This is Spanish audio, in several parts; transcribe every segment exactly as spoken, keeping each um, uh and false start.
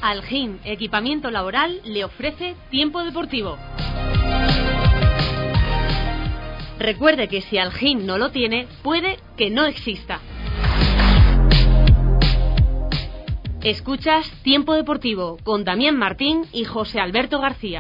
Algin Equipamiento Laboral le ofrece Tiempo Deportivo. Recuerde que si Algin no lo tiene, puede que no exista. Escuchas Tiempo Deportivo con Damián Martín y José Alberto García.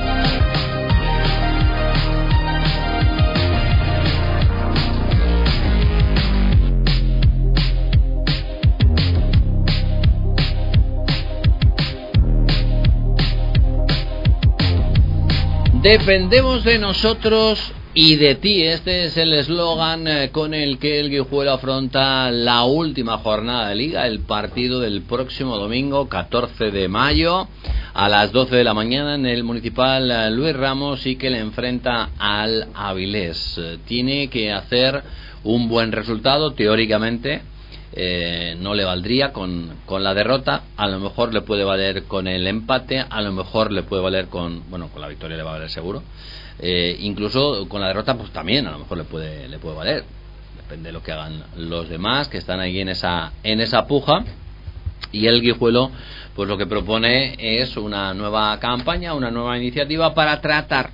Dependemos de nosotros y de ti. Este es el eslogan eh, con el que el Guijuelo afronta la última jornada de Liga, el partido del próximo domingo catorce de mayo a las doce de la mañana en el Municipal eh, Luis Ramos, y que le enfrenta al Avilés. Eh, tiene que hacer un buen resultado, teóricamente. Eh, no le valdría con, con la derrota, a lo mejor le puede valer con el empate, a lo mejor le puede valer con, bueno, con la victoria le va a valer seguro, eh, incluso con la derrota pues también a lo mejor le puede le puede valer, depende de lo que hagan los demás que están ahí en esa en esa puja. Y el Guijuelo pues lo que propone es una nueva campaña, una nueva iniciativa para tratar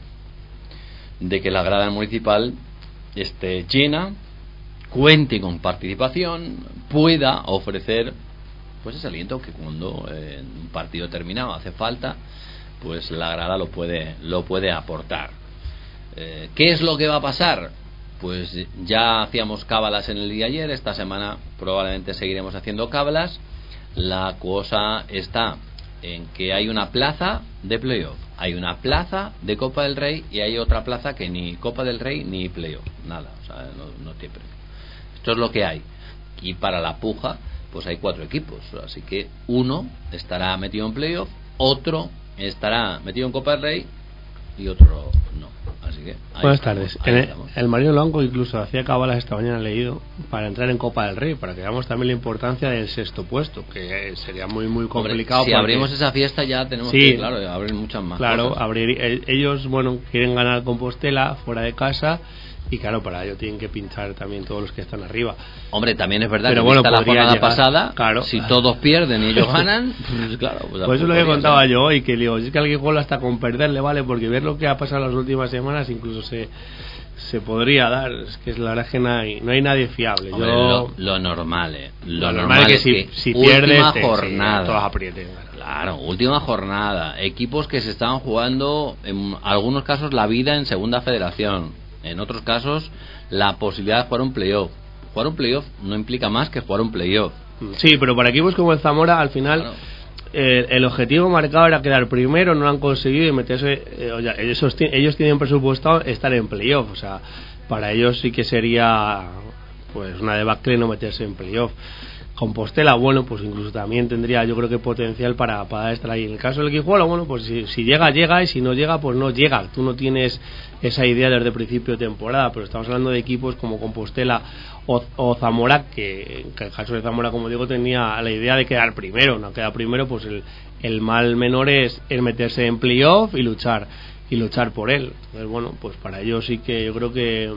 de que la grada municipal esté llena, cuente con participación, pueda ofrecer pues ese aliento que cuando eh, un partido terminado hace falta, pues la grada lo puede lo puede aportar. Eh, ¿qué es lo que va a pasar? Pues ya hacíamos cábalas en el día de ayer, esta semana probablemente seguiremos haciendo cábalas. La cosa está en que hay una plaza de playoff, hay una plaza de Copa del Rey y hay otra plaza que ni Copa del Rey ni playoff, nada, o sea, no, no tiene premio. Esto es lo que hay. Y para la puja pues hay cuatro equipos, así que uno estará metido en playoff, otro estará metido en Copa del Rey y otro no. Así que buenas tardes. En el, el Marino Blanco incluso hacía cábalas esta mañana, leído, para entrar en Copa del Rey, para que veamos también la importancia del sexto puesto, que sería muy muy complicado. Hombre, si abrimos esa fiesta ya tenemos sí, que, claro, abrir muchas más claro, cosas. Abrir, ellos, bueno, quieren ganar Compostela fuera de casa. Y claro, para ello tienen que pinchar también todos los que están arriba. Hombre, también es verdad. Pero que bueno, la jornada llegar, pasada, claro. Si todos pierden y ellos ganan, pues claro. Pues, pues eso es lo que contaba ser. yo hoy, que digo, es que al Guijuelo hasta con perder le vale, porque ver lo que ha pasado las últimas semanas incluso se se podría dar. Es que es la verdad que no hay, no hay nadie fiable. Hombre, yo, lo, lo normal, eh. Lo, lo normal es que, si, que si pierdes, última te, jornada. Sí, todos aprieten. Claro, última jornada. Equipos que se estaban jugando, en algunos casos, la vida en segunda federación. En otros casos, la posibilidad de jugar un playoff. Jugar un playoff no implica más que jugar un playoff. Sí, pero para equipos como el Zamora, al final, claro. eh, el objetivo marcado era quedar primero, no lo han conseguido y meterse. Eh, o sea, ellos, ellos tienen presupuestado estar en playoff. O sea, para ellos sí que sería pues una debacle no meterse en playoff. Compostela, bueno, pues incluso también tendría, yo creo que potencial para, para estar ahí. En el caso del Guijuelo, bueno, pues si, si llega, llega, y si no llega, pues no llega. Tú no tienes esa idea desde el principio de temporada, pero estamos hablando de equipos como Compostela o, o Zamora, que, que en el caso de Zamora, como digo, tenía la idea de quedar primero. No queda primero, pues el, el mal menor es, es meterse en playoff y luchar, y luchar por él. Entonces, bueno, pues para ellos sí que yo creo que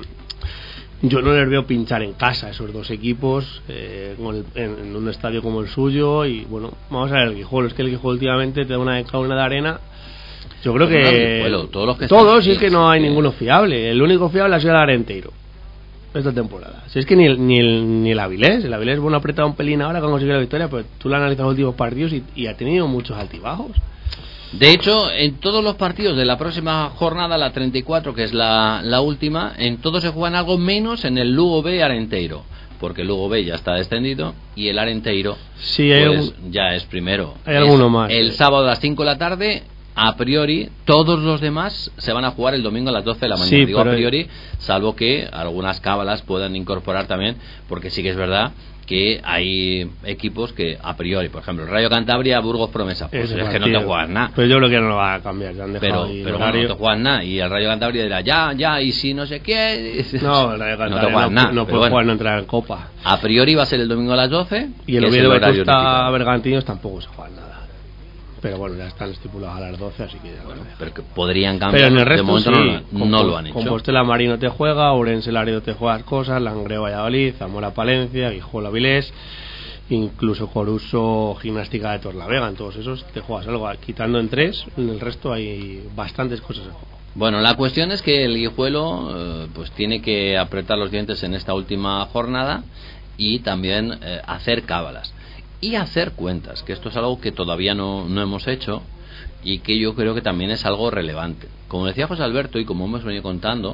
yo no les veo pinchar en casa esos dos equipos eh, en, en un estadio como el suyo. Y bueno, vamos a ver el Guijuelo. Es que el Guijuelo últimamente te da una de cal, una de arena. Yo creo que Guijuelo, todos los que todos, si es que no hay ninguno fiable. El único fiable ha sido el Arenteiro esta temporada. Si es que ni el, ni el, ni el Avilés. El Avilés, bueno, ha apretado un pelín ahora que ha conseguido la victoria, pero tú lo analizas los últimos partidos y, y ha tenido muchos altibajos. De hecho, en todos los partidos de la próxima jornada, la treinta y cuatro, que es la, la última, en todos se juegan algo menos en el Lugo B Arenteiro, porque el Lugo B ya está descendido y el Arenteiro sí, hay pues, algún, ya es primero. Hay es alguno más. El eh. sábado a las cinco de la tarde, a priori, todos los demás se van a jugar el domingo a las doce de la mañana. Sí, Digo a priori, hay... salvo que algunas cábalas puedan incorporar también, porque sí que es verdad que hay equipos que a priori, por ejemplo, el Rayo Cantabria, Burgos Promesa, pues es que no te juegas nada. Pero yo creo que no lo va a cambiar, ya han dejado pero, pero bueno, no te juegas nada. Y el Rayo Cantabria dirá, ya, ya, y si no sé qué. No, el Rayo Cantabria no te juegas no, nada. no puede bueno, jugar, no entrar en Copa. A priori va a ser el domingo a las doce. Y el Oviedo Vetusta Bergantiños tampoco se juega nada. Pero bueno, ya están estipulados a las doce, así que ya bueno, pero que podrían cambiar. Pero en el resto, de momento sí, no, no lo han hecho. Compostela Marino te juega, Ourense Laredo te juega cosas, Langreo Valladolid, Zamora Palencia, Guijuelo Avilés. incluso Coruso, Gimnástica de Torlavega, en todos esos te juegas algo, quitando en tres, en el resto hay bastantes cosas en juego. Bueno, la cuestión es que el Guijuelo eh, pues tiene que apretar los dientes en esta última jornada y también eh, hacer cábalas y hacer cuentas, que esto es algo que todavía no, no hemos hecho y que yo creo que también es algo relevante. Como decía José Alberto y como hemos venido contando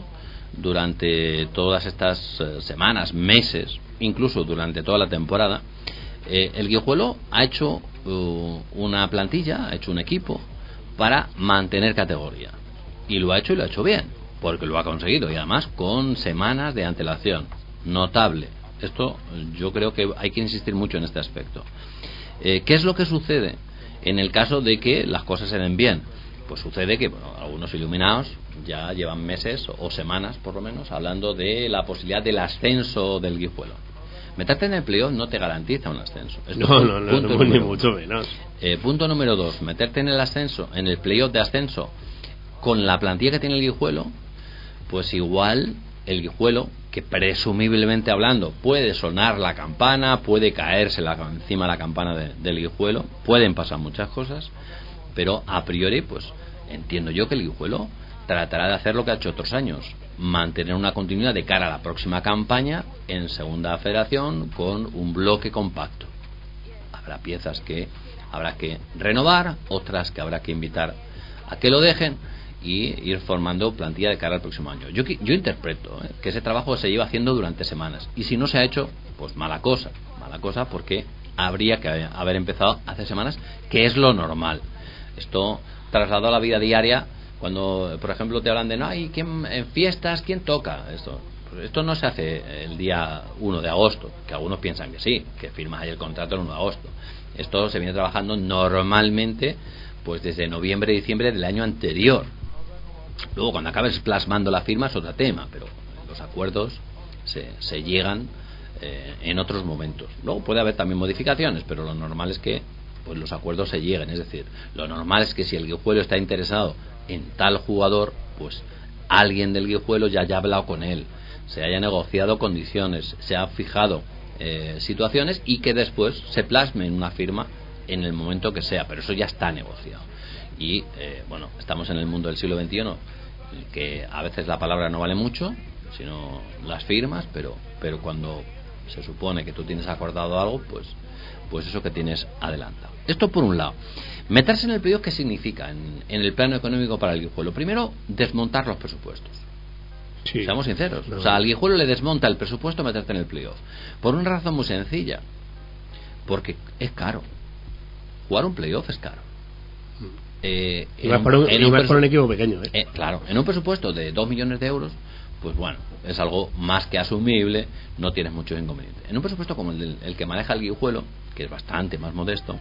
durante todas estas eh, semanas, meses, incluso durante toda la temporada, eh, el Guijuelo ha hecho uh, una plantilla, ha hecho un equipo para mantener categoría. Y lo ha hecho y lo ha hecho bien, porque lo ha conseguido, y además con semanas de antelación. Notable. Esto yo creo que hay que insistir mucho en este aspecto. Eh, ¿Qué es lo que sucede en el caso de que las cosas se den bien? Pues sucede que bueno, algunos iluminados ya llevan meses o semanas por lo menos hablando de la posibilidad del ascenso del Guijuelo. Meterte en el playoff no te garantiza un ascenso. Esto no, es no, no, punto no ni número mucho uno. menos. Eh, punto número dos, meterte en el ascenso, en el playoff de ascenso con la plantilla que tiene el Guijuelo, pues igual el Guijuelo, que presumiblemente hablando puede sonar la campana, puede caerse la, encima la campana de, del Guijuelo, pueden pasar muchas cosas, pero a priori pues entiendo yo que el Guijuelo tratará de hacer lo que ha hecho otros años, mantener una continuidad de cara a la próxima campaña en segunda federación con un bloque compacto. Habrá piezas que habrá que renovar, otras que habrá que invitar a que lo dejen y ir formando plantilla de cara al próximo año. Yo, yo interpreto ¿eh? que ese trabajo se lleva haciendo durante semanas y si no se ha hecho, pues mala cosa, mala cosa porque habría que haber empezado hace semanas, que es lo normal. Esto trasladado a la vida diaria, cuando por ejemplo te hablan de no, ¿y quién en fiestas quién toca? Esto pues esto no se hace el día uno de agosto, que algunos piensan que sí, que firmas ahí el contrato el uno de agosto. Esto se viene trabajando normalmente pues desde noviembre, diciembre del año anterior. Luego cuando acabes plasmando la firma es otro tema, pero los acuerdos se, se llegan eh, en otros momentos. Luego puede haber también modificaciones, pero lo normal es que pues los acuerdos se lleguen. Es decir, lo normal es que si el Guijuelo está interesado en tal jugador, pues alguien del Guijuelo ya haya hablado con él, se haya negociado condiciones, se ha fijado eh, situaciones y que después se plasme en una firma en el momento que sea, pero eso ya está negociado. Y eh, bueno, estamos en el mundo del siglo veintiuno, que a veces la palabra no vale mucho, sino las firmas, pero pero cuando se supone que tú tienes acordado algo, pues pues eso que tienes adelantado. Esto por un lado. Meterse en el playoff, ¿qué significa en, en el plano económico para el Guijuelo? Primero, desmontar los presupuestos. Sí. Seamos sinceros. No. O sea, al Guijuelo le desmonta el presupuesto meterte en el playoff. Por una razón muy sencilla. Porque es caro. Jugar un playoff es caro. Eh, y más para un, un, presu- un equipo pequeño. ¿eh? Eh, claro, en un presupuesto de dos millones de euros, pues bueno, es algo más que asumible, no tienes muchos inconvenientes. En un presupuesto como el, del, el que maneja el Guijuelo, que es bastante más modesto,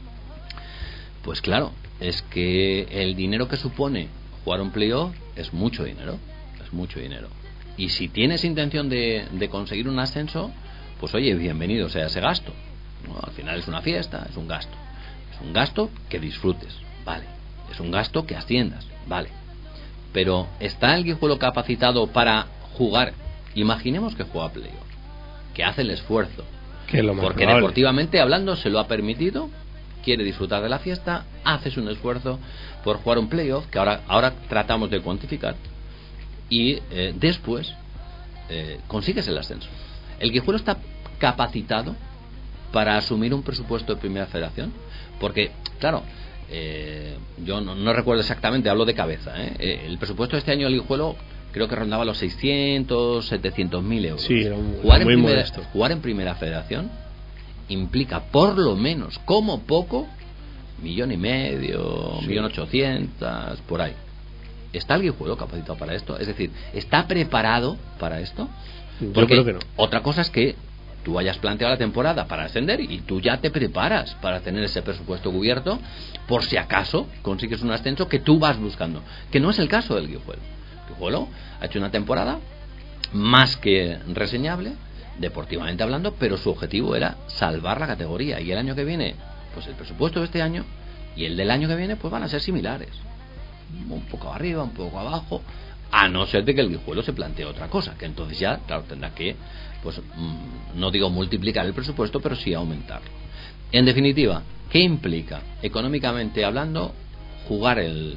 pues claro, es que el dinero que supone jugar un playoff es mucho dinero, es mucho dinero. Y si tienes intención de, de conseguir un ascenso, pues oye, bienvenido sea ese gasto, ¿no? Al final es una fiesta, es un gasto. Es un gasto que disfrutes, vale. Es un gasto que asciendas, vale. Pero ¿está el Guijuelo capacitado para jugar? Imaginemos que juega playoff, que hace el esfuerzo, que lo más porque probable. Deportivamente hablando se lo ha permitido, quiere disfrutar de la fiesta, haces un esfuerzo por jugar un playoff que ahora ahora tratamos de cuantificar y eh, después eh, consigues el ascenso. ¿El Guijuelo está capacitado para asumir un presupuesto de Primera Federación? Porque, claro, eh, yo no, no recuerdo exactamente, hablo de cabeza, ¿eh? Eh, el presupuesto de este año del Guijuelo creo que rondaba los seiscientos, setecientos mil euros. Sí, era un, jugar, muy en primera, modesto. jugar en Primera Federación implica por lo menos, como poco, millón y medio, sí. millón ochocientos, por ahí. ¿Está el Guijuelo capacitado para esto? Es decir, ¿está preparado para esto? Porque yo creo que no. Otra cosa es que tú hayas planteado la temporada para ascender y tú ya te preparas para tener ese presupuesto cubierto por si acaso consigues un ascenso que tú vas buscando, que no es el caso del Guijuelo. El Guijuelo ha hecho una temporada más que reseñable deportivamente hablando, pero su objetivo era salvar la categoría y el año que viene, pues el presupuesto de este año y el del año que viene pues van a ser similares, un poco arriba, un poco abajo, a no ser de que el Guijuelo se plantee otra cosa, que entonces ya, claro, tendrá que, pues, mmm, no digo multiplicar el presupuesto, pero sí aumentarlo. En definitiva, ¿qué implica, económicamente hablando, jugar el,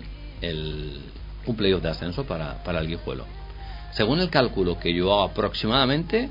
el un playoff de ascenso para, para el Guijuelo? Según el cálculo que yo hago aproximadamente,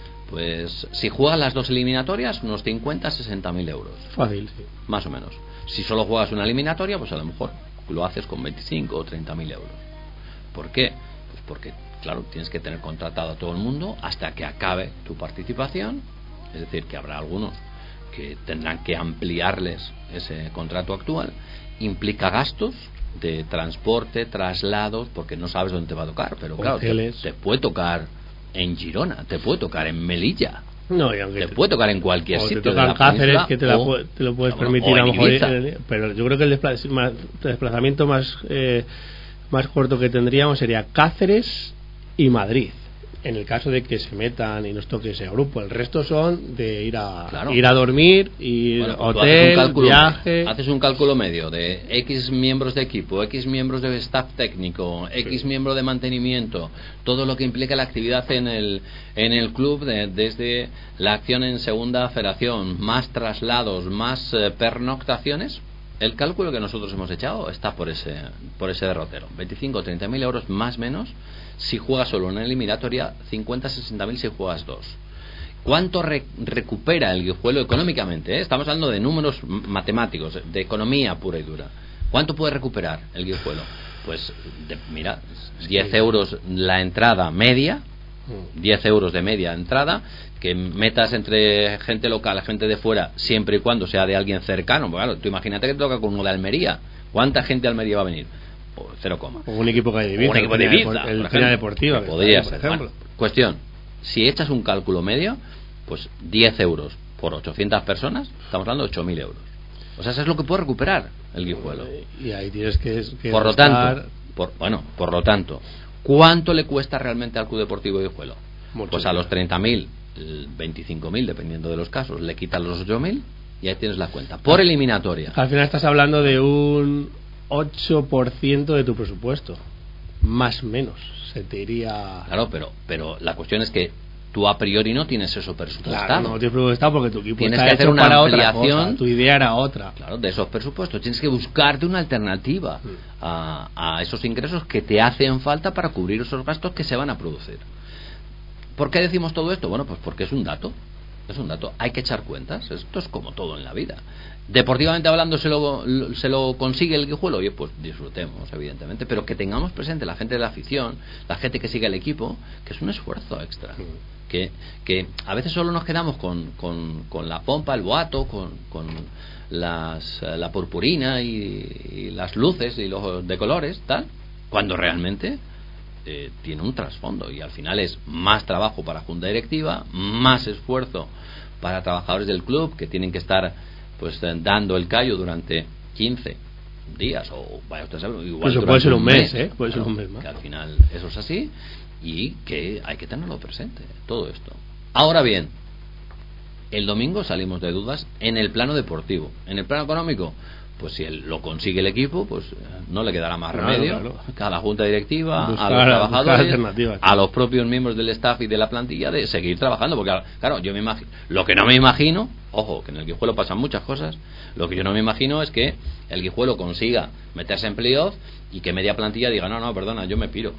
pues si juegas las dos eliminatorias, unos cincuenta a sesenta mil euros. Fácil, sí. Más o menos. Si solo juegas una eliminatoria, pues a lo mejor lo haces con veinticinco o treinta mil euros. ¿Por qué? Pues porque, claro, tienes que tener contratado a todo el mundo hasta que acabe tu participación. Es decir, que habrá algunos que tendrán que ampliarles ese contrato actual. Implica gastos de transporte, traslados, porque no sabes dónde te va a tocar, pero claro, te, te puede tocar en Girona, te puede tocar en Melilla, no, y aunque te, te puede tocar en cualquier o sitio te de la Cáceres, que te, la, o, te lo puedes o, permitir o a lo mejor, Ibiza. Pero yo creo que el desplazamiento, desplazamiento más eh, más corto que tendríamos sería Cáceres y Madrid, en el caso de que se metan y nos toque ese grupo. El resto son de ir a claro. ir a dormir, ir bueno, pues hotel, haces un viaje. Haces un cálculo medio de X miembros de equipo, X miembros de staff técnico, X sí. miembro de mantenimiento, todo lo que implica la actividad en el en el club, de, desde la acción en segunda federación, más traslados, más eh, pernoctaciones. El cálculo que nosotros hemos echado está por ese por ese derrotero, veinticinco o treinta mil euros más o menos. Si juegas solo una eliminatoria, cincuenta a sesenta mil si juegas dos. ¿Cuánto re- recupera el Guijuelo económicamente? ¿eh? Estamos hablando de números matemáticos, de economía pura y dura. ¿Cuánto puede recuperar el Guijuelo? Pues, de, mira, diez euros la entrada media, diez euros de media entrada, que metas entre gente local, gente de fuera, siempre y cuando sea de alguien cercano. Pues claro, tú imagínate que te toca con uno de Almería. ¿Cuánta gente de Almería va a venir? Cero coma. O un equipo que hay de Ibiza, un equipo de Ibiza, el Peña Deportiva, podría ser. Bueno, cuestión, si echas un cálculo medio, pues diez euros por ochocientas personas, estamos hablando de ocho mil euros. O sea, eso es lo que puede recuperar el Guijuelo. Y ahí tienes que, que por lo tanto, por, bueno, por lo tanto, ¿cuánto le cuesta realmente al Club Deportivo Guijuelo? Mucho pues a los treinta mil, veinticinco mil, dependiendo de los casos, le quitas los ocho mil y ahí tienes la cuenta. Por eliminatoria. Al final estás hablando de un ocho por ciento de tu presupuesto, más o menos, se te iría. Claro, pero pero la cuestión es que tú a priori no tienes eso presupuestado. Claro, no tienes presupuestado porque tu equipo tienes está que hacer hecho una para ampliación. Otra cosa. Tu idea era otra. Claro, de esos presupuestos tienes que buscarte una alternativa mm. a, a esos ingresos que te hacen falta para cubrir esos gastos que se van a producir. ¿Por qué decimos todo esto? Bueno, pues porque es un dato. Es un dato, hay que echar cuentas. Esto es como todo en la vida. Deportivamente hablando, se lo, se lo consigue el Guijuelo, oye, pues disfrutemos, evidentemente, pero que tengamos presente la gente de la afición, la gente que sigue el equipo, que es un esfuerzo extra. Mm. Que, que a veces solo nos quedamos con, con, con la pompa, el boato, con, con las, la purpurina y, y las luces y los de colores, tal, cuando realmente Eh, tiene un trasfondo y al final es más trabajo para junta directiva, más esfuerzo para trabajadores del club que tienen que estar pues dando el callo durante quince días o vaya usted sabe, igual pues puede ser un mes, mes ¿eh? puede claro, ser un mes más. Que al final eso es así y que hay que tenerlo presente todo esto. Ahora bien, el domingo salimos de dudas en el plano deportivo. En el plano económico, pues si él lo consigue el equipo, pues no le quedará más claro, remedio claro. a la junta directiva, buscar, a los trabajadores, a los propios miembros del staff y de la plantilla de seguir trabajando, porque claro, yo me imagino, lo que no me imagino, ojo, que en el Guijuelo pasan muchas cosas, lo que yo no me imagino es que el Guijuelo consiga meterse en playoff y que media plantilla diga, no, no, perdona, yo me piro.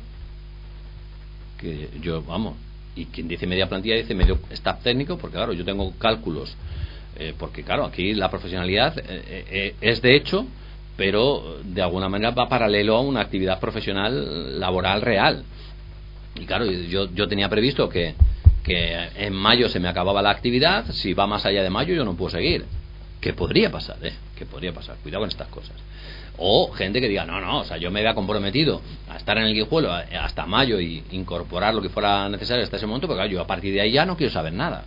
Que yo, vamos, y quien dice media plantilla dice medio staff técnico, porque claro, yo tengo cálculos. Eh, porque claro, aquí la profesionalidad eh, eh, es de hecho, pero de alguna manera va paralelo a una actividad profesional laboral real. Y claro, yo, yo tenía previsto que, que en mayo se me acababa la actividad. Si va más allá de mayo yo no puedo seguir. ¿Qué podría pasar? Eh? ¿Qué podría pasar? Cuidado con estas cosas. O gente que diga, no, no, o sea, yo me había comprometido a estar en el Guijuelo hasta mayo y incorporar lo que fuera necesario hasta ese momento, porque claro, yo a partir de ahí ya no quiero saber nada.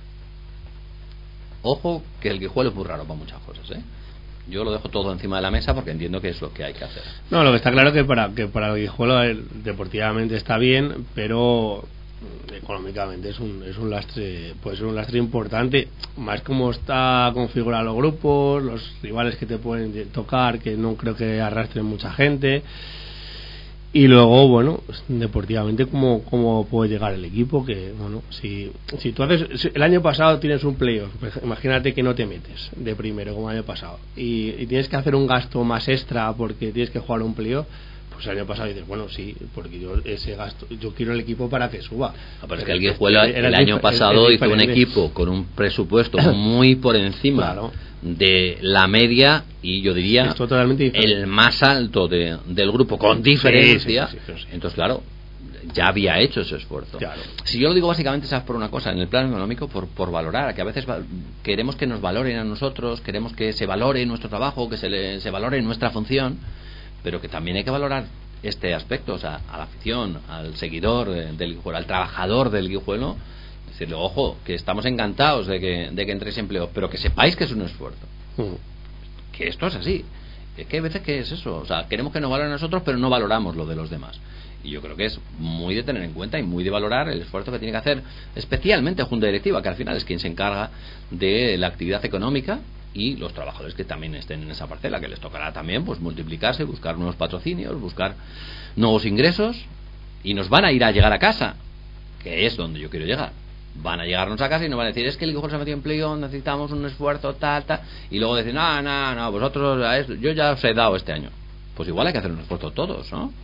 Ojo que el Guijuelo es muy raro para muchas cosas, ¿eh? Yo lo dejo todo encima de la mesa porque entiendo que es lo que hay que hacer. No, lo que está claro que para que para el Guijuelo el, deportivamente está bien, pero económicamente es un es un lastre, puede ser un lastre importante, más como está configurado los grupos, los rivales que te pueden tocar, que no creo que arrastren mucha gente. Y luego, bueno, deportivamente, ¿cómo, cómo puede llegar el equipo? Que, bueno, si, si tú haces. Si el año pasado tienes un playoff, pues imagínate que no te metes de primero, como el año pasado, y, y tienes que hacer un gasto más extra porque tienes que jugar un playoff. Pues el año pasado dices, bueno, sí, porque yo ese gasto, yo quiero el equipo para que suba. Ah, pero es que el Guijuelo el, el año pasado hizo un equipo con un presupuesto muy por encima, claro, de la media, y yo diría el más alto de, del grupo, con diferencia. Sí, sí, sí, sí, sí. Entonces, claro, ya había hecho ese esfuerzo. Claro. Si yo lo digo básicamente, ¿sabes? Por una cosa, en el plano económico, por, por valorar, que a veces va, queremos que nos valoren a nosotros, queremos que se valore nuestro trabajo, que se, le, se valore nuestra función, pero que también hay que valorar este aspecto, o sea, a la afición, al seguidor del Guijuelo, al trabajador del Guijuelo, decirle, ojo, que estamos encantados de que, de que entréis en empleo, pero que sepáis que es un esfuerzo. Uh-huh. Que esto es así. Es que hay veces que es eso, o sea, queremos que nos valoren a nosotros, pero no valoramos lo de los demás. Y yo creo que es muy de tener en cuenta y muy de valorar el esfuerzo que tiene que hacer, especialmente Junta Directiva, que al final es quien se encarga de la actividad económica, y los trabajadores que también estén en esa parcela, que les tocará también pues multiplicarse, buscar nuevos patrocinios, buscar nuevos ingresos, y nos van a ir a llegar a casa, que es donde yo quiero llegar. Van a llegarnos a casa y nos van a decir, es que el Guijuelo se ha metido en playoff, necesitamos un esfuerzo, tal, tal, y luego decir, no, no, no, vosotros, yo ya os he dado este año. Pues igual hay que hacer un esfuerzo todos, ¿no?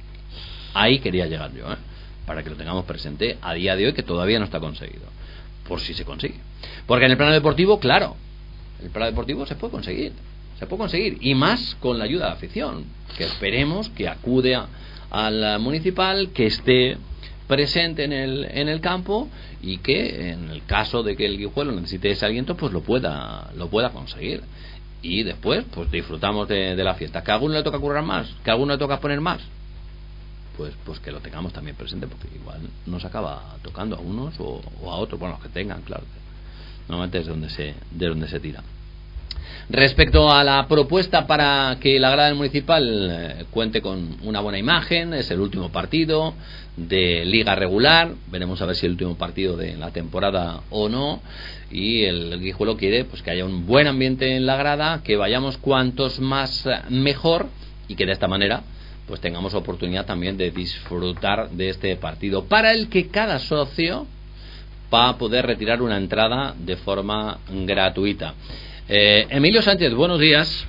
Ahí quería llegar yo, ¿eh? Para que lo tengamos presente a día de hoy, que todavía no está conseguido, por si se consigue. Porque en el plano deportivo, claro, el plano deportivo se puede conseguir, se puede conseguir, y más con la ayuda de la afición, que esperemos que acude a, al municipal, que esté presente en el en el campo, y que en el caso de que el Guijuelo necesite ese aliento, pues lo pueda lo pueda conseguir. Y después pues disfrutamos de, de la fiesta. Que a alguno le toca currar más, que a alguno le toca poner más, pues pues que lo tengamos también presente, porque igual nos acaba tocando a unos o, o a otros, bueno, los que tengan, claro, normalmente es de donde se de donde se tira. Respecto a la propuesta para que la grada del municipal eh, cuente con una buena imagen, es el último partido de liga regular, veremos a ver si el último partido de la temporada o no, y el Guijuelo quiere pues que haya un buen ambiente en la grada, que vayamos cuantos más mejor, y que de esta manera pues tengamos oportunidad también de disfrutar de este partido, para el que cada socio va a poder retirar una entrada de forma gratuita. Eh, Emilio Sánchez, buenos días.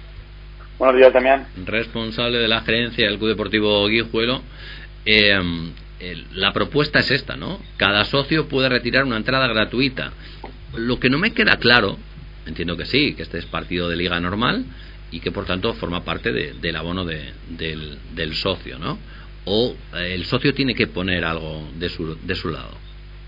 Buenos días también. Responsable de la gerencia del Club Deportivo Guijuelo. Eh, el, la propuesta es esta, ¿no? Cada socio puede retirar una entrada gratuita. Lo que no me queda claro, entiendo que sí, que este es partido de liga normal y que por tanto forma parte de, del abono de, del, del socio, ¿no? O eh, el socio tiene que poner algo de su, de su lado.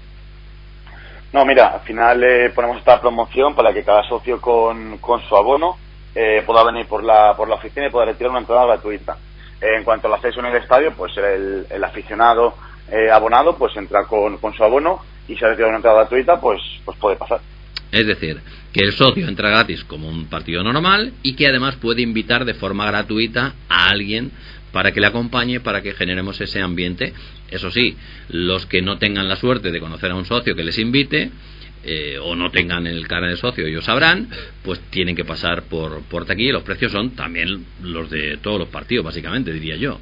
No, mira, al final eh, ponemos esta promoción para que cada socio con, con su abono eh, pueda venir por la por la oficina y pueda retirar una entrada gratuita. Eh, en cuanto al acceso en el estadio, pues el, el aficionado eh, abonado pues entra con, con su abono, y si ha retirado una entrada gratuita, pues pues puede pasar. Es decir, que el socio entra gratis como un partido normal, y que además puede invitar de forma gratuita a alguien para que le acompañe, para que generemos ese ambiente. Eso sí, los que no tengan la suerte de conocer a un socio que les invite, eh, o no tengan el cara de socio, ellos sabrán, pues tienen que pasar por, por taquilla, y los precios son también los de todos los partidos, básicamente, diría yo.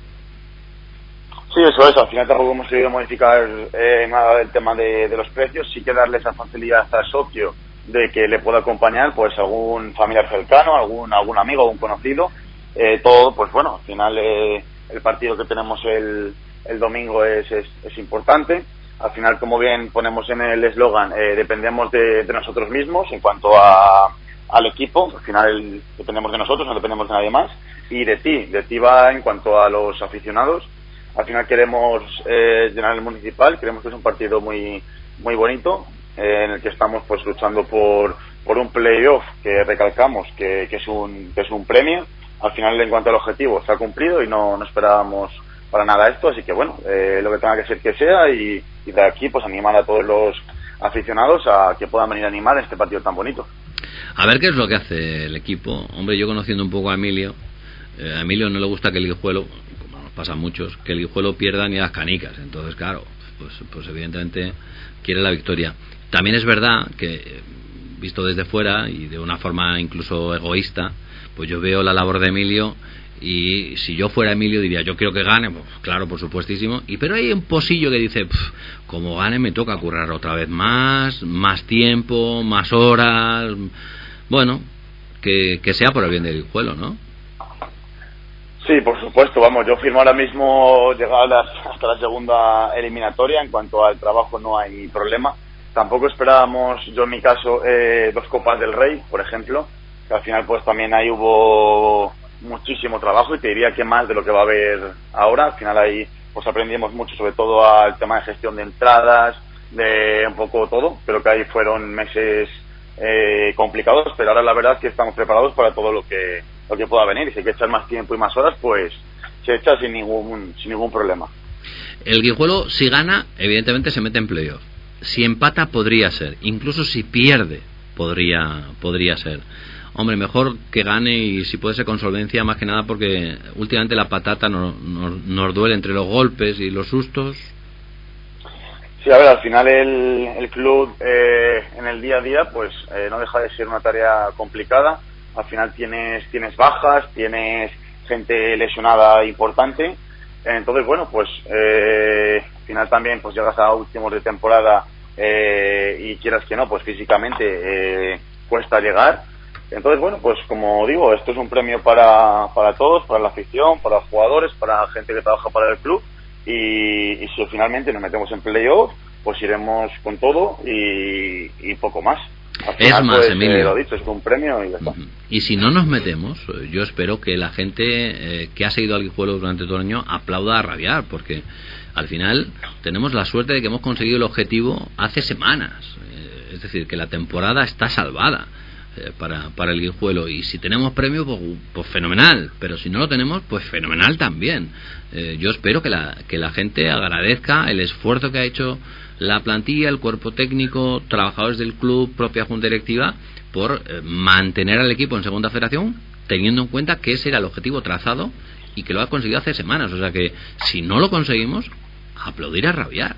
Sí, eso es, al final tampoco hemos querido modificar eh, nada del tema de, de los precios, sí que darle esa facilidad al socio de que le pueda acompañar pues algún familiar cercano, algún algún amigo, algún conocido, eh, todo, pues bueno, al final eh, el partido que tenemos el el domingo es, es, es importante. Al final, como bien ponemos en el eslogan, eh, dependemos de, de nosotros mismos en cuanto a al equipo. Al final el, dependemos de nosotros, no dependemos de nadie más, y de ti, de ti va en cuanto a los aficionados. Al final queremos eh, llenar el municipal, queremos que es un partido muy muy bonito, eh, en el que estamos pues luchando por por un playoff que recalcamos que, que es un que es un premio. Al final, en cuanto al objetivo, se ha cumplido y no, no esperábamos para nada esto, así que bueno, eh, lo que tenga que ser que sea, y, y de aquí pues animar a todos los aficionados a que puedan venir a animar este partido tan bonito. A ver qué es lo que hace el equipo. Hombre, yo conociendo un poco a Emilio, eh, a Emilio no le gusta que el Guijuelo, como nos pasa a muchos, que el Guijuelo pierda ni las canicas, entonces claro, pues, pues evidentemente quiere la victoria. También es verdad que, visto desde fuera y de una forma incluso egoísta, pues yo veo la labor de Emilio Y si yo fuera Emilio diría, yo quiero que gane, pues claro, por supuestísimo. Y pero hay un posillo que dice, como gane me toca currar otra vez más, más tiempo, más horas. Bueno, que, que sea por el bien del Guijuelo, ¿no? Sí, por supuesto, vamos, yo firmo ahora mismo llegar hasta la segunda eliminatoria. En cuanto al trabajo no hay problema. Tampoco esperábamos, yo en mi caso, eh, dos Copas del Rey, por ejemplo, que al final pues también ahí hubo muchísimo trabajo, y te diría que más de lo que va a haber ahora. Al final ahí pues aprendimos mucho, sobre todo al tema de gestión de entradas, de un poco todo. Creo que ahí fueron meses eh, complicados, pero ahora la verdad es que estamos preparados para todo lo que lo que pueda venir, y si hay que echar más tiempo y más horas, pues se echa sin ningún sin ningún problema. El Guijuelo, si gana, evidentemente se mete en playoff. Si empata podría ser, incluso si pierde podría podría ser. Hombre, mejor que gane, y si puede ser con solvencia, más que nada porque últimamente la patata nos, nos, nos duele entre los golpes y los sustos. Sí, a ver, al final el, el club eh, en el día a día pues eh, no deja de ser una tarea complicada. Al final tienes tienes bajas, tienes gente lesionada importante. Entonces, bueno, pues eh, al final también pues llegas a últimos de temporada eh, y quieras que no, pues físicamente eh, cuesta llegar. Entonces, bueno, pues como digo, esto es un premio para, para todos, para la afición, para los jugadores, para la gente que trabaja para el club, y, y si finalmente nos metemos en playoff, pues iremos con todo y, y poco más. Al final, es más, pues, Emilio, eh, lo dicho, es un premio y ya está. Y si no nos metemos, yo espero que la gente eh, que ha seguido al Guijuelo durante todo el año aplauda a rabiar, porque al final tenemos la suerte de que hemos conseguido el objetivo hace semanas. Eh, es decir, que la temporada está salvada eh, para, para el Guijuelo, y si tenemos premio, pues, pues fenomenal, pero si no lo tenemos, pues fenomenal también. Eh, yo espero que la, que la gente agradezca el esfuerzo que ha hecho la plantilla, el cuerpo técnico, trabajadores del club, propia junta directiva, por eh, mantener al equipo en segunda federación, teniendo en cuenta que ese era el objetivo trazado y que lo ha conseguido hace semanas. O sea que si no lo conseguimos, aplaudir a rabiar.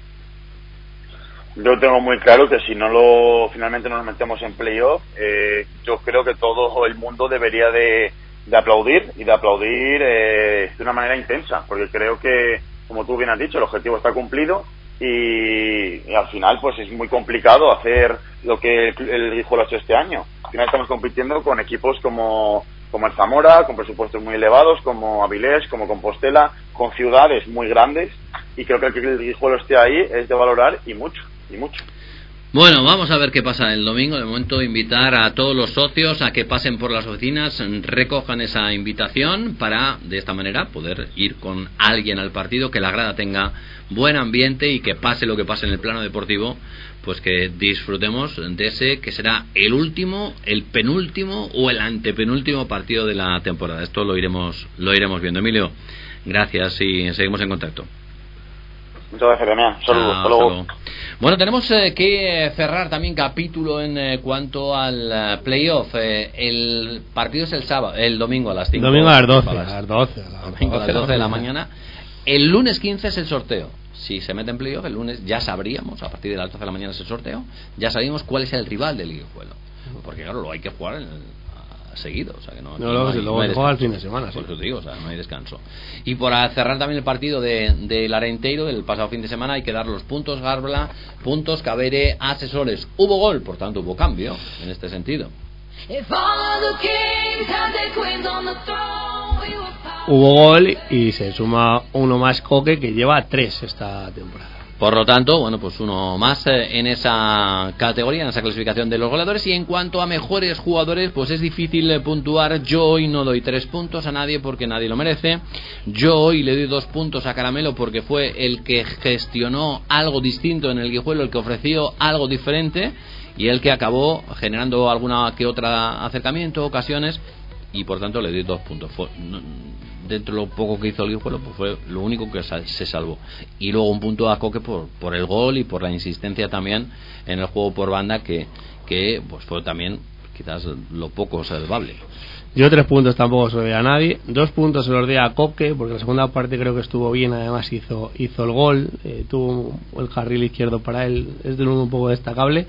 Yo tengo muy claro que si no lo finalmente no nos metemos en playoff, eh, yo creo que todo el mundo debería de, de aplaudir, y de aplaudir eh, de una manera intensa, porque creo que, como tú bien has dicho, el objetivo está cumplido. Y, y al final pues es muy complicado hacer lo que el, el Guijuelo ha hecho este año. Al final estamos compitiendo con equipos como, como el Zamora, con presupuestos muy elevados, como Avilés, como Compostela, con ciudades muy grandes, y creo que el que el Guijuelo esté ahí es de valorar, y mucho, y mucho. Bueno, vamos a ver qué pasa el domingo. De momento, invitar a todos los socios a que pasen por las oficinas, recojan esa invitación para, de esta manera, poder ir con alguien al partido, que la grada tenga buen ambiente y que pase lo que pase en el plano deportivo, pues que disfrutemos de ese que será el último, el penúltimo o el antepenúltimo partido de la temporada. Esto lo iremos, lo iremos viendo. Emilio, gracias y seguimos en contacto. Muchas gracias, Damián. Saludos. Ah, hasta luego. saludo. Bueno, tenemos eh, que cerrar también capítulo en eh, cuanto al uh, playoff. Eh, el partido es el sábado, el domingo a las cinco. Domingo a las doce. A las doce. A las domingo a las doce de la mañana. El lunes quince es el sorteo. Si se mete en playoff, el lunes ya sabríamos, a partir de las doce de la mañana es el sorteo, ya sabríamos cuál es el rival del Guijuelo. Porque claro, lo hay que jugar en el, seguido, o sea que no, no, no, luego, hay, luego no hay juega el fin de semana, sí. Por eso te digo, o sea, no hay descanso. Y por cerrar también el partido de, de Larenteiro del pasado fin de semana, hay que dar los puntos Garbla, puntos Cabere, asesores. Hubo gol, por tanto hubo cambio en este sentido. Hubo gol y se suma uno más Coque, que lleva tres esta temporada. Por lo tanto, bueno, pues uno más en esa categoría, en esa clasificación de los goleadores. Y en cuanto a mejores jugadores, pues es difícil puntuar. Yo hoy no doy tres puntos a nadie porque nadie lo merece. Yo hoy le doy dos puntos a Caramelo porque fue el que gestionó algo distinto en el Guijuelo, el que ofreció algo diferente y el que acabó generando alguna que otra acercamiento, ocasiones, y por tanto le doy dos puntos. Fue, no, dentro de lo poco que hizo el Guijuelo, pues fue lo único que se salvó. Y luego un punto a Coque por, por el gol y por la insistencia también en el juego por banda, que, que pues fue también quizás lo poco salvable. Yo tres puntos tampoco se lo doy a nadie. Dos puntos se los doy a Coque, porque la segunda parte creo que estuvo bien, además hizo hizo el gol, eh, tuvo el carril izquierdo para él, es de nuevo un poco destacable.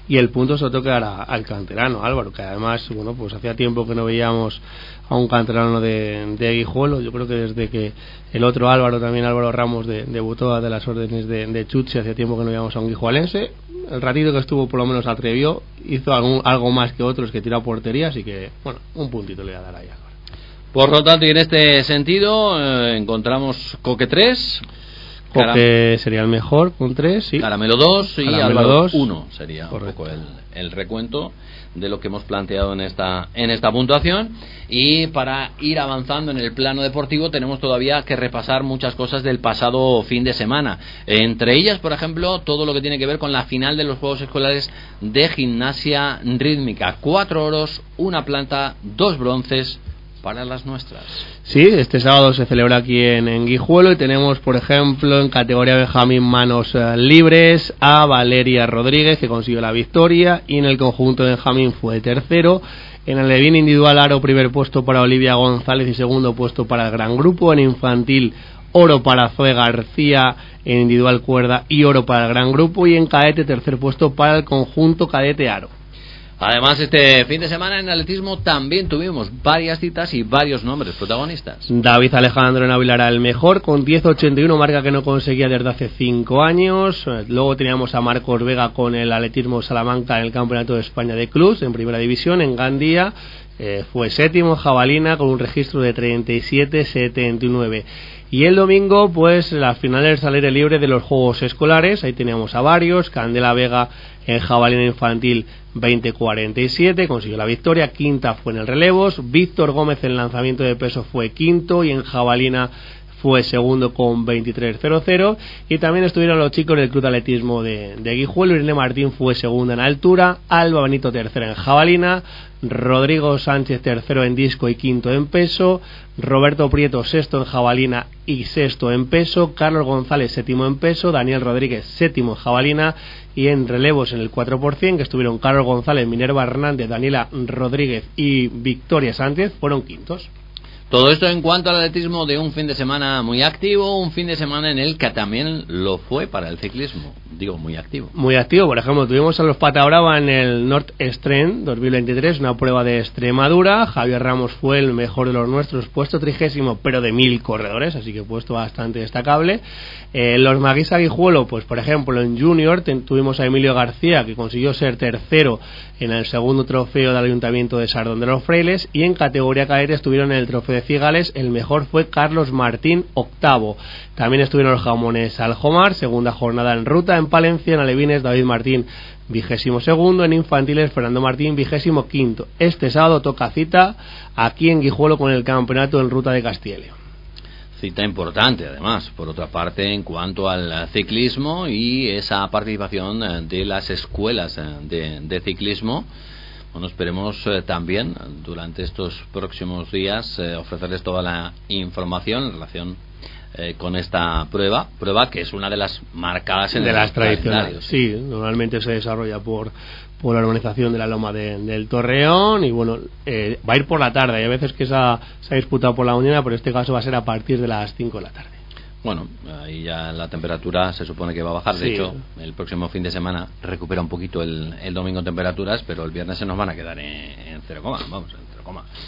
y el punto se lo toca al canterano Álvaro, que además, bueno, pues hacía tiempo que no veíamos a un canterano de, de Guijuelo. Yo creo que desde que el otro Álvaro, también Álvaro Ramos, de, debutó de las órdenes de, de Chuchi, hacía tiempo que no veíamos a un guijualense. El ratito que estuvo por lo menos atrevió, hizo algún, algo más que otros que tiró a portería, así que, bueno, un puntito le voy a dar ahí a Álvaro. Por lo tanto, y en este sentido, eh, encontramos Coque tres, Coque Caram- sería el mejor con tres, sí. Caramelo dos y Caramelo Álvaro dos. uno sería Correcto. Un poco el, el recuento de lo que hemos planteado en esta en esta puntuación. Y para ir avanzando en el plano deportivo tenemos todavía que repasar muchas cosas del pasado fin de semana, entre ellas, por ejemplo, todo lo que tiene que ver con la final de los Juegos Escolares de Gimnasia Rítmica. Cuatro oros, una plata, dos bronces para las nuestras. Sí, este sábado se celebra aquí en, en Guijuelo y tenemos, por ejemplo, en categoría Benjamín manos uh, libres a Valeria Rodríguez, que consiguió la victoria, y en el conjunto Benjamín fue tercero. En el Levin individual aro, primer puesto para Olivia González y segundo puesto para el gran grupo. En infantil, oro para Zoe García en individual cuerda y oro para el gran grupo. Y en cadete, tercer puesto para el conjunto cadete aro. Además, este fin de semana en atletismo también tuvimos varias citas y varios nombres protagonistas. David Alejandro en Avilara el mejor, con diez ochenta y uno, marca que no conseguía desde hace cinco años. Luego teníamos a Marcos Vega con el atletismo Salamanca en el Campeonato de España de Clubs, en primera división, en Gandía. Eh, fue séptimo en jabalina con un registro de treinta y siete setenta y nueve. Y el domingo, pues, la final del aire libre de los Juegos Escolares. Ahí teníamos a varios. Candela Vega en jabalina infantil veinte cuarenta y siete, consiguió la victoria. Quinta fue en el relevos. Víctor Gómez en lanzamiento de peso fue quinto, y en jabalina fue segundo con veintitrés cero cero. Y también estuvieron los chicos del Club de Atletismo de, de Guijuelo. Irene Martín fue segunda en altura, Alba Benito tercera en jabalina, Rodrigo Sánchez tercero en disco y quinto en peso, Roberto Prieto sexto en jabalina y sexto en peso, Carlos González séptimo en peso, Daniel Rodríguez séptimo en jabalina, y en relevos en el cuatro por ciento, que estuvieron Carlos González, Minerva Hernández, Daniela Rodríguez y Victoria Sánchez, fueron quintos. Todo esto en cuanto al atletismo de un fin de semana muy activo, un fin de semana en el que también lo fue para el ciclismo, digo muy activo. Muy activo, por ejemplo, tuvimos a los Pata Brava en el North Extreme dos mil veintitrés, una prueba de Extremadura. Javier Ramos fue el mejor de los nuestros, puesto trigésimo, pero de mil corredores, así que puesto bastante destacable. Eh, los Maguisa Guijuelo, pues por ejemplo en Junior ten, tuvimos a Emilio García, que consiguió ser tercero en el segundo trofeo del Ayuntamiento de Sardón de los Frailes, y en categoría cadete estuvieron en el trofeo de Cigales, el mejor fue Carlos Martín, octavo. También estuvieron los Jamones Aljomar, segunda jornada en ruta. En Palencia, en alevines, David Martín, vigésimo segundo. En infantiles, Fernando Martín, vigésimo quinto. Este sábado toca cita aquí en Guijuelo con el campeonato en ruta de Castilla y León. Cita importante, además, por otra parte, en cuanto al ciclismo y esa participación de las escuelas de, de ciclismo. Bueno, esperemos eh, también durante estos próximos días eh, ofrecerles toda la información en relación eh, con esta prueba, prueba que es una de las marcadas en de el las tradicionales. Sí, normalmente se desarrolla por por la organización de la Loma de, del Torreón, y bueno, eh, va a ir por la tarde. Hay a veces que se ha, se ha disputado por la mañana, pero en este caso va a ser a partir de las cinco de la tarde. Bueno, ahí ya la temperatura se supone que va a bajar. De sí. hecho, el próximo fin de semana recupera un poquito el, el domingo en temperaturas, pero el viernes se nos van a quedar en, en cero, vamos, en cero.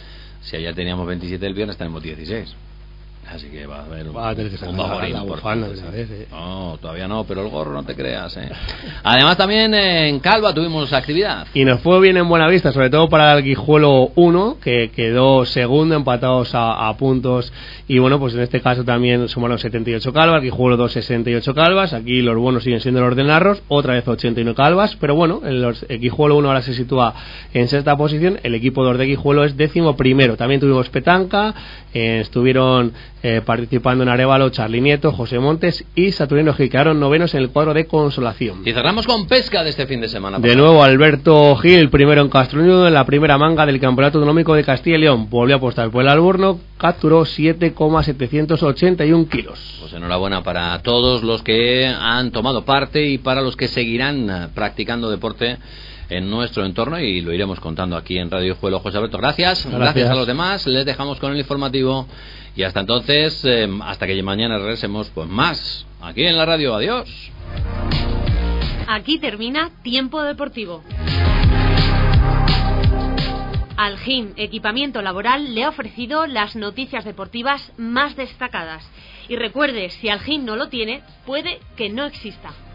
Si ayer teníamos veintisiete, el viernes tenemos dieciséis. Así que va a haber va a tener que un bajón importante. Sí. Eh. No, todavía no, pero el gorro no te creas. Eh. Además, también eh, en Calva tuvimos actividad. Y nos fue bien en Buenavista, sobre todo para el Guijuelo uno, que quedó segundo, empatados a, a puntos. Y bueno, pues en este caso también sumaron setenta y ocho calvas, Guijuelo dos, sesenta y ocho calvas. Aquí los buenos siguen siendo los de Narros, otra vez ochenta y nueve calvas. Pero bueno, el, el Guijuelo uno ahora se sitúa en sexta posición. El equipo dos de Guijuelo es décimo primero. También tuvimos petanca, eh, estuvieron Eh, participando en Arévalo Charly Nieto, José Montes y Saturnino Gil, quedaron novenos en el cuadro de consolación. Y cerramos con pesca de este fin de semana. De nuevo Alberto Gil, primero en Castronudo, en la primera manga del Campeonato Autonómico de Castilla y León. Volvió a apostar por el Alborno, capturó siete coma setecientos ochenta y uno kilos. Pues enhorabuena para todos los que han tomado parte y para los que seguirán practicando deporte en nuestro entorno, y lo iremos contando aquí en Radio Guijuelo. José Alberto, gracias. gracias. Gracias a los demás. Les dejamos con el informativo. Y hasta entonces, eh, hasta que mañana regresemos, pues más aquí en la radio. Adiós. Aquí termina Tiempo Deportivo. Algin Equipamiento Laboral le ha ofrecido las noticias deportivas más destacadas. Y recuerde, si Algin no lo tiene, puede que no exista.